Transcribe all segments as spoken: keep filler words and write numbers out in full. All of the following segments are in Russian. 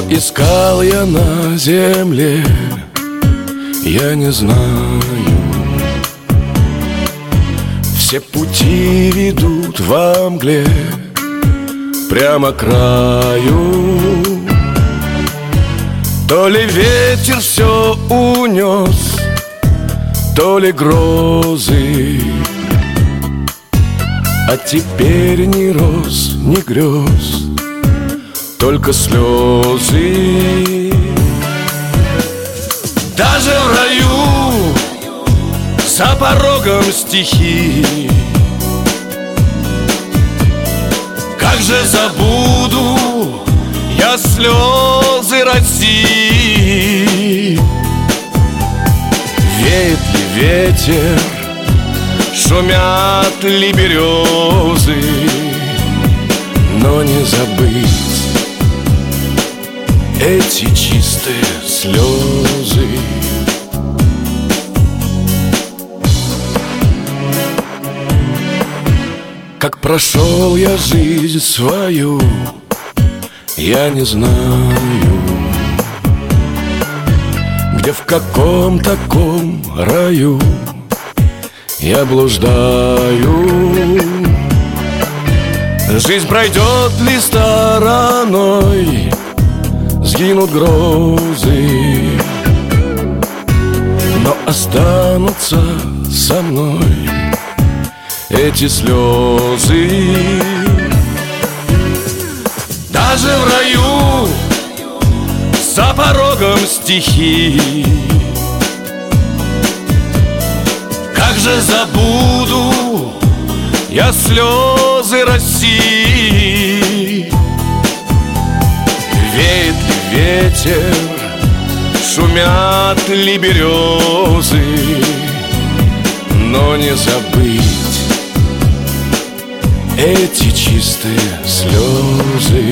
искал я на земле, я не знаю. Все пути ведут во мгле прямо к краю. То ли ветер все унес, то ли грозы, а теперь ни роз, ни грез, только слезы. Даже в раю, за порогом стихи, как же забуду я слезы России. Веет ли ветер, шумят ли березы, но не забыть эти чистые слезы. Как прошел я жизнь свою, я не знаю, где в каком таком раю я блуждаю. Жизнь пройдет ли стороной, сгинут грозы, но останутся со мной эти слезы. Даже в раю, за порогом стихи, как же забуду я слезы России. Веет ли ветер, шумят ли березы, но не забыть эти чистые слезы.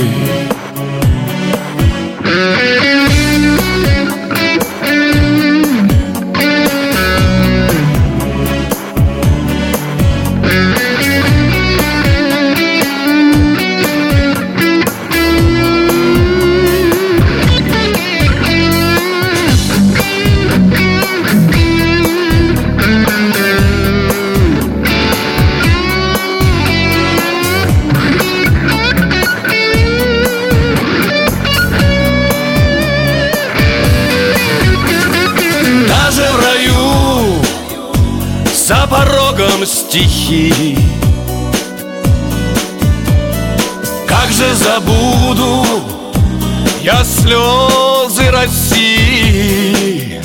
За порогом стихи, как же забуду я слезы России.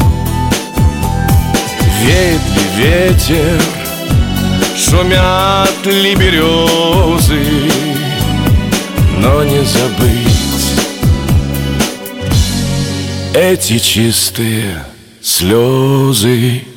Веет ли ветер, шумят ли березы, но не забыть эти чистые слезы.